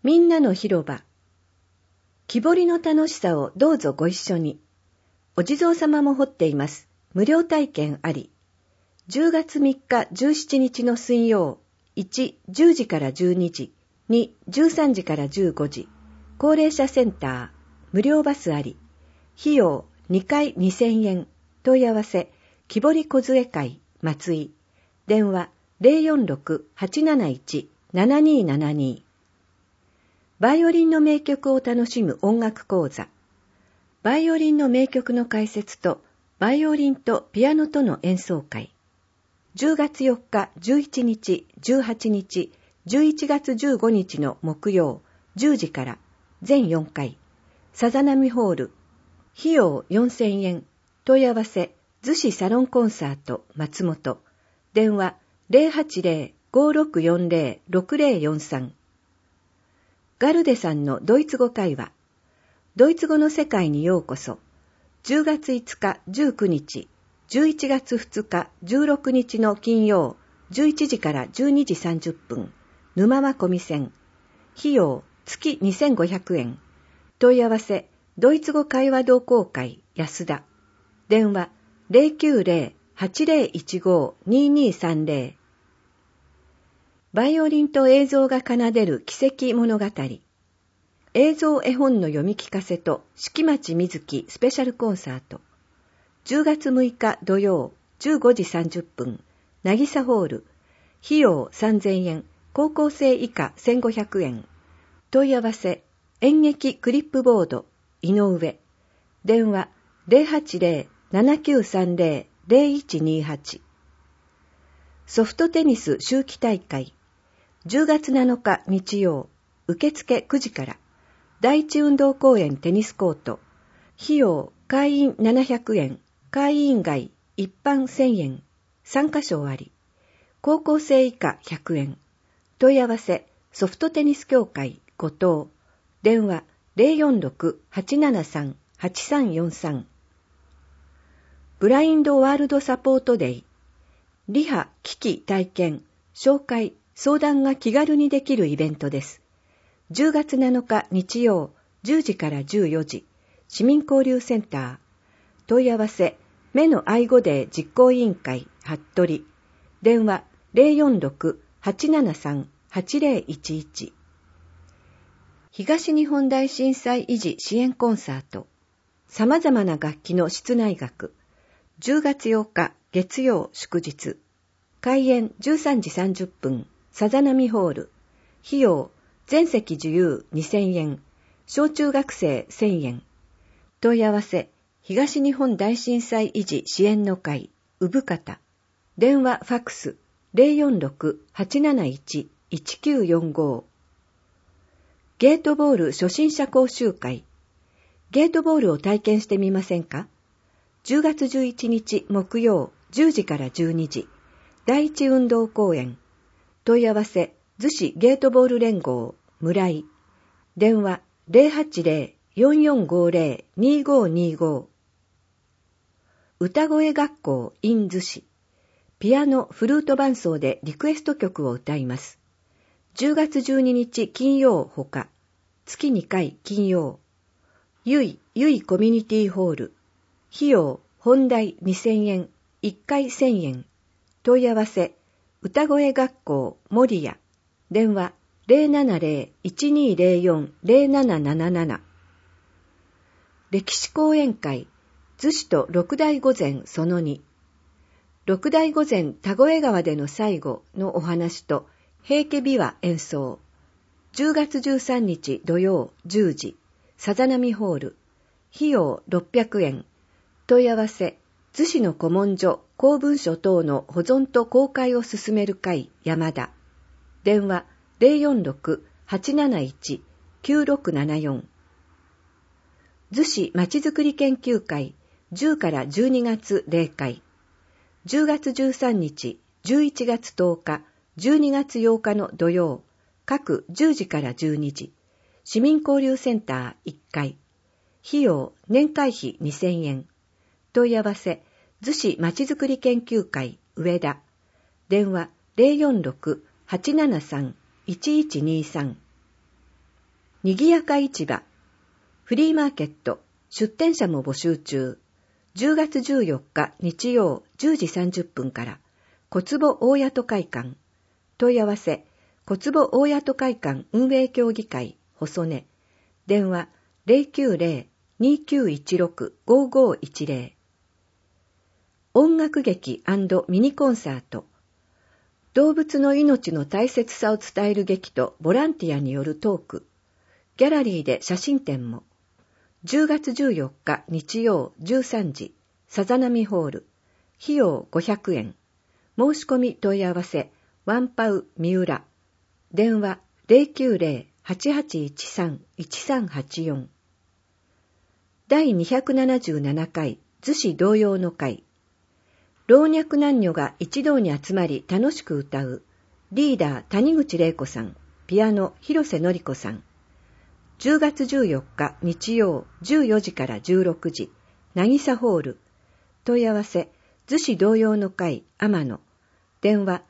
みんなの広場。木彫りの楽しさをどうぞご一緒に。お地蔵様も彫っています。無料体験あり。10月3日17日の水曜、1、10時から12時、2、13時から15時、高齢者センター、無料バスあり。費用2回2000円。問い合わせ、木彫り梢会、松井。電話 046-871-7272。バイオリンの名曲を楽しむ音楽講座。バイオリンの名曲の解説と、バイオリンとピアノとの演奏会。10月4日、11日、18日、11月15日の木曜、10時から全4回。さざ波ホール。費用4000円。問い合わせ、逗子サロンコンサート、松本。電話 080-5640-6043。ガルデさんのドイツ語会話。ドイツ語の世界にようこそ。10月5日、19日、11月2日、16日の金曜、11時から12時30分。沼輪込み線。費用、月2500円。問い合わせ、ドイツ語会話同好会、安田。電話、090-8015-2230。バイオリンと映像が奏でる奇跡物語。映像絵本の読み聞かせと敷町みずきスペシャルコンサート。10月6日土曜15時30分。なぎさホール。費用3000円。高校生以下1500円。問い合わせ、演劇クリップボード、井上。電話080-7930-0128。ソフトテニス秋季大会。10月7日日曜、受付9時から。第一運動公園テニスコート。費用、会員700円。会員外、一般1000円。参加賞あり。高校生以下100円。問い合わせ、ソフトテニス協会、後藤。電話、046-873-8343。ブラインドワールドサポートデイ。リハ機器体験、紹介、相談が気軽にできるイベントです。10月7日日曜、10時から14時、市民交流センター。問い合わせ、目の愛護デー実行委員会、服部。電話、046-873-8011。東日本大震災維持支援コンサート。様々な楽器の室内楽。10月8日月曜祝日。開演13時30分。さざ波ホール。費用、全席自由2000円。小中学生1000円。問い合わせ、東日本大震災維持支援の会、産方。電話ファックス、046-871-1945。ゲートボール初心者講習会。ゲートボールを体験してみませんか？ 10 月11日木曜10時から12時。第一運動公園。問い合わせ、逗子ゲートボール連合、村井。電話、080-4450-2525。歌声学校 in 逗子。ピアノ、フルート伴奏でリクエスト曲を歌います。10月12日金曜ほか。月2回金曜。ゆいコミュニティホール。費用、本題2000円。1回1000円。問い合わせ、歌声学校森谷。電話070-1204-0777。歴史講演会、逗子と六代御前その2。六代御前田越川での最後のお話と平家琵琶演奏。10月13日土曜10時。さざ波ホール。費用600円。問い合わせ、逗子の古文書、公文書等の保存と公開を進める会、山田。電話046-871-9674。逗子まちづくり研究会、10から12月例会。10月13日、11月10日、12月8日の土曜、各10時から12時。市民交流センター1階。費用、年会費2000円。問い合わせ、逗子まちづくり研究会、上田。電話046-873-1123。 にぎやか市場、フリーマーケット、出店者も募集中。10月14日日曜10時30分から、小坪大谷戸会館。問い合わせ、小坪大谷戸会館運営協議会、細根。電話、090-2916-5510。音楽劇&ミニコンサート。動物の命の大切さを伝える劇とボランティアによるトーク。ギャラリーで写真展も。10月14日日曜13時、さざなみホール。費用500円。申し込み問い合わせ、ワンパウ三浦。電話090-8813-1384。第277回逗子童謡の会。老若男女が一堂に集まり楽しく歌う。リーダー谷口玲子さん、ピアノ広瀬典子さん。10月14日日曜14時から16時、渚ホール。問い合わせ、逗子童謡の会天野。電話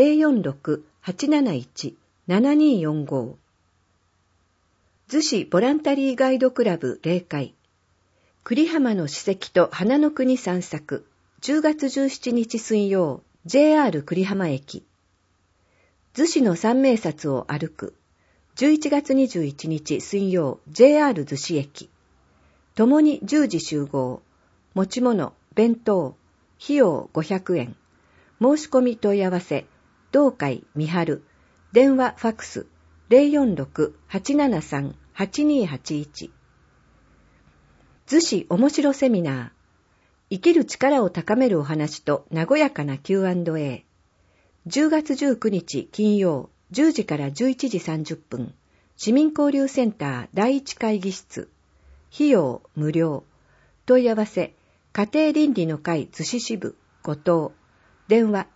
046-871-7245。逗子ボランタリーガイドクラブ例会。栗浜の史跡と花の国散策。10月17日水曜、JR 栗浜駅。逗子の三名刹を歩く。11月21日水曜、JR 逗子駅。ともに10時集合。持ち物、弁当。費用500円。申し込み問い合わせ、同会三春。電話ファクス、046-873-8281。逗子おもしろセミナー。生きる力を高めるお話と和やかな Q&A。10月19日金曜10時から11時30分。市民交流センター第一会議室。費用無料。問い合わせ、家庭倫理の会逗子支部後藤。電話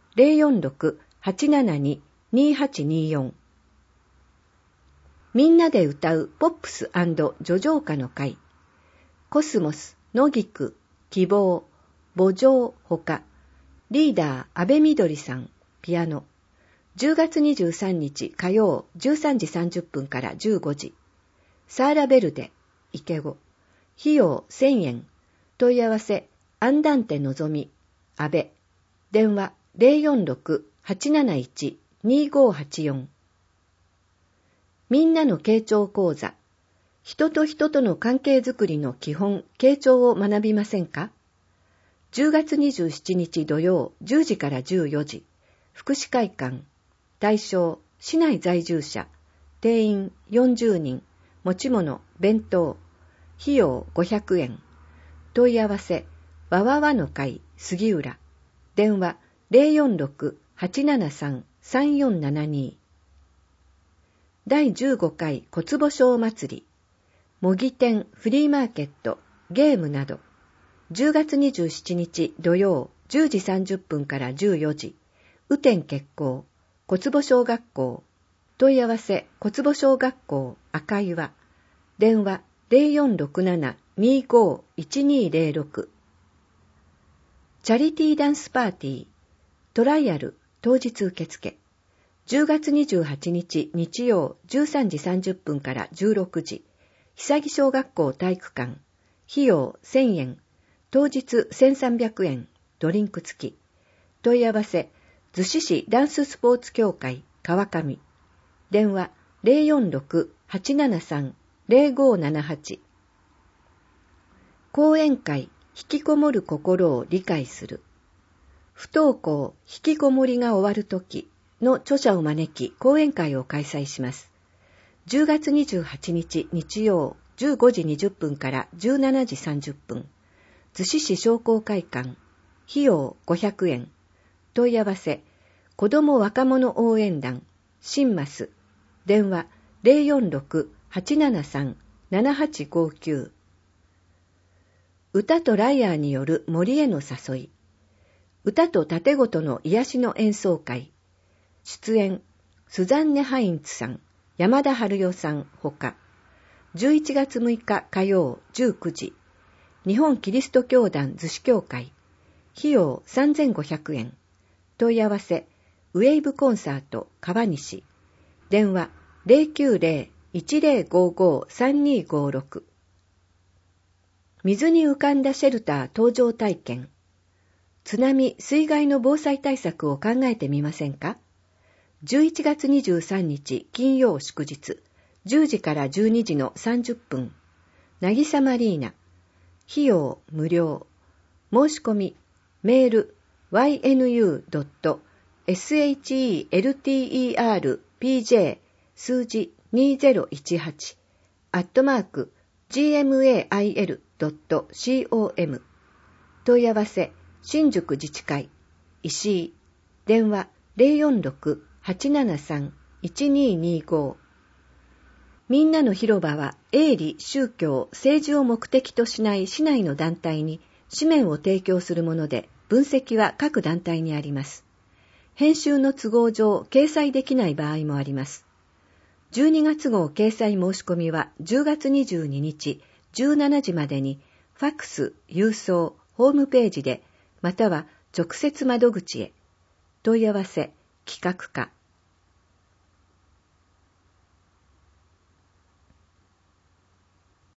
046-872-2824。みんなで歌うポップス&叙情歌の会。コスモス、野菊、希望、母情ほか。リーダー安倍みどりさん、ピアノ。10月23日火曜13時30分から15時。サーラベルデ、池子。費用1000円。問い合わせ、アンダンテのぞみ、安倍。電話046-871-2584。みんなの傾聴講座。人と人との関係づくりの基本、傾聴を学びませんか？ 10 月27日土曜10時から14時。福祉会館。対象、市内在住者。定員40人。持ち物、弁当。費用500円。問い合わせ、わわわの会、杉浦。電話046-873-3472。第15回小坪賞祭り。模擬店、フリーマーケット、ゲームなど。10月27日土曜10時30分から14時。雨天決行。小坪小学校。問い合わせ、小坪小学校赤岩。電話0467-25-1206。チャリティーダンスパーティー。トライアル当日受付。10月28日日曜13時30分から16時。久木小学校体育館。費用1000円。当日1300円。ドリンク付き。問い合わせ、逗子市ダンススポーツ協会川上。電話046-873-0578。講演会、引きこもる心を理解する。不登校、引きこもりが終わるときの著者を招き講演会を開催します。10月28日日曜15時20分から17時30分。逗子市商工会館。費用500円。問い合わせ、子ども若者応援団、新マス。電話046-873-7859。歌とライアーによる森への誘い。歌と盾ごとの癒しの演奏会。出演、スザンネ・ハインツさん、山田春代さんほか。11月6日火曜19時。日本キリスト教団逗子教会。費用3500円。問い合わせ、ウェーブコンサート川西。電話 1055-3256。水に浮かんだシェルター搭乗体験。津波・水害の防災対策を考えてみませんか？ 11 月23日金曜祝日、10時から12時の30分。なぎさマリーナ。費用無料。申し込み、メール、ynu.shelterpj 数字2018 @gmail.com 問い合わせ、新宿自治会、石井、電話046-873-1225。みんなの広場は営利、宗教、政治を目的としない市内の団体に紙面を提供するもので、分析は各団体にあります。編集の都合上、掲載できない場合もあります。12月号掲載申し込みは10月22日17時までに、ファックス、郵送、ホームページで、または直接窓口へ。問い合わせ、企画課